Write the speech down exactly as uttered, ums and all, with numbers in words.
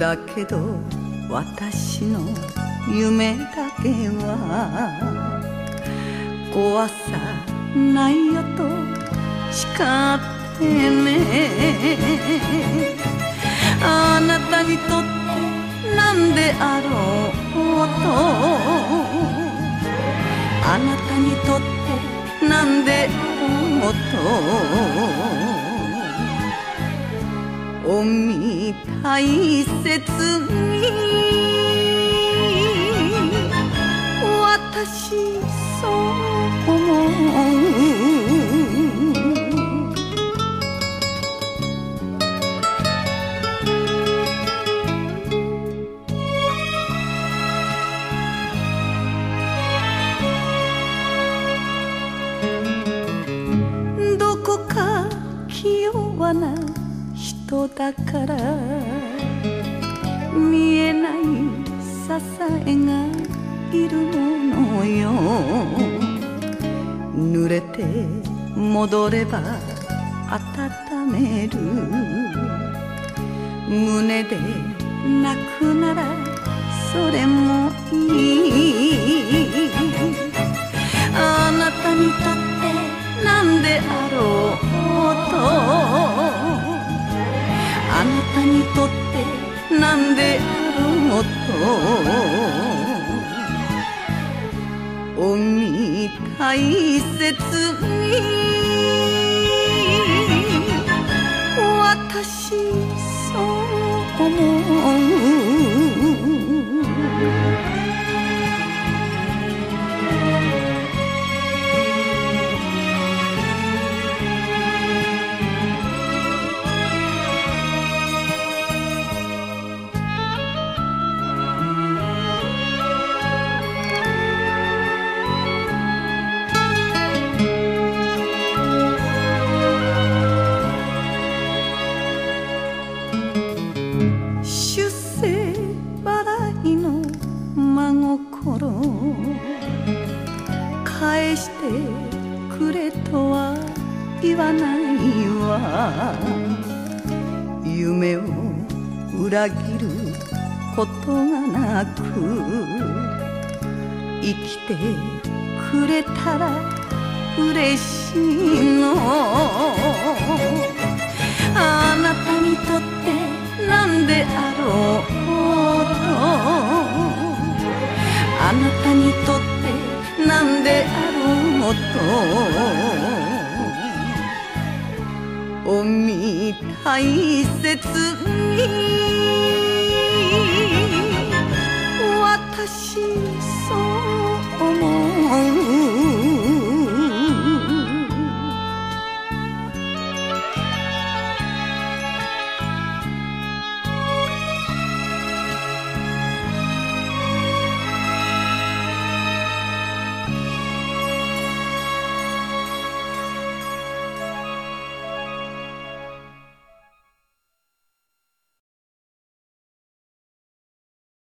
だけど私の夢だけは怖さないよと誓ってね。あなたにとってなんであろうと、あなたにとってなんであろうと、おみ大切に私そう思う。どこか気弱な人だから見えない支えがいるものよ。濡れて戻れば温める、胸で泣くならそれもいい。あなたにとってなんであろうと、あなたにとってなんであろうと、おみ大切に私そう思う。出世払いの真心返してくれとは言わないわ。夢を裏切ることがなく生きてくれたら嬉しいの。あなたにとってなんであろうと、あなたにとってなんであろうと、おみ大切に